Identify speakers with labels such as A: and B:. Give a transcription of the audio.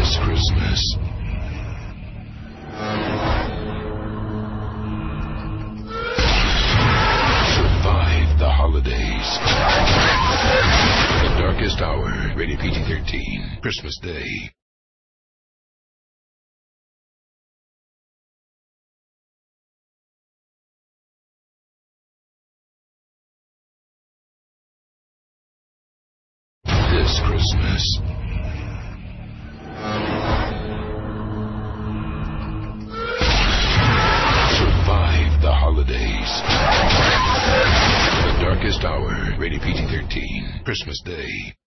A: This Christmas. Survive the holidays. The Darkest Hour, rated PG-13, Christmas Day. This Christmas. Survive the holidays. The Darkest Hour, rated PG-13, Christmas Day.